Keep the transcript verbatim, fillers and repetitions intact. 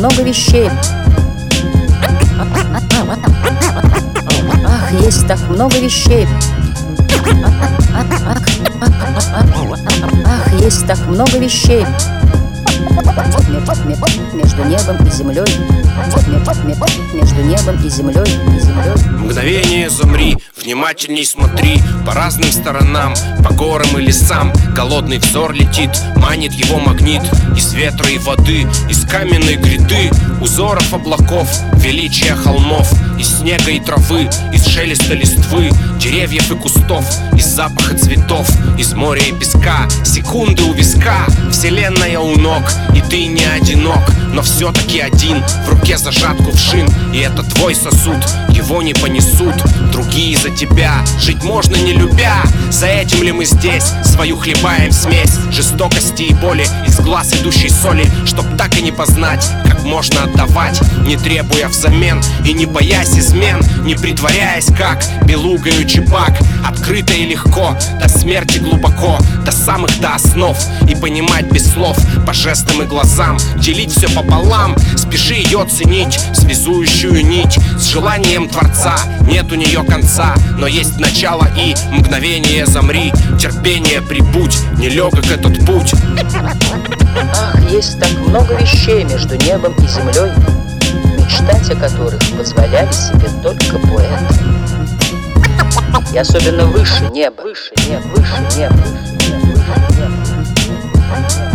много вещей. Ах, есть так много вещей. Ах, есть так много вещей. Между небом и землей. Между небом и землей, и землей. Мгновение замри, внимательней смотри по разным сторонам, по горам и лесам. Голодный взор летит, манит его магнит. Из ветра и воды, из каменной гряды, узоров облаков, величия холмов, из снега и травы, из шелеста листвы, деревьев и кустов, из запаха цветов, из моря и песка. Секунды у виска, вселенная у ног, и ты не одинок, но все-таки один. В руке зажат кувшин, и это твой сосуд. Его не понесут другие за тебя. Жить можно не любя. За этим ли мы здесь? Свою хлебаем смесь жестокости и боли из глаз идущей соли, чтоб так и не познать, как можно отдавать, не требуя взамен и не боясь измен, не притворяясь, как белуга и чебак. Открыто и легко, до смерти глубоко, до самых до основ, и понимать без слов, по жестам и глазам, делить все пополам. Спеши ее ценить, связующую нить с желанием Творца. Нет у нее конца, но есть начало и мгновение замри. Терпение прибудь, нелегок этот путь. Ах, есть так много вещей между небом и землей, мечтать о которых позволяли себе только поэты. И особенно выше неба, выше неба, выше неба, выше неба, выше неба.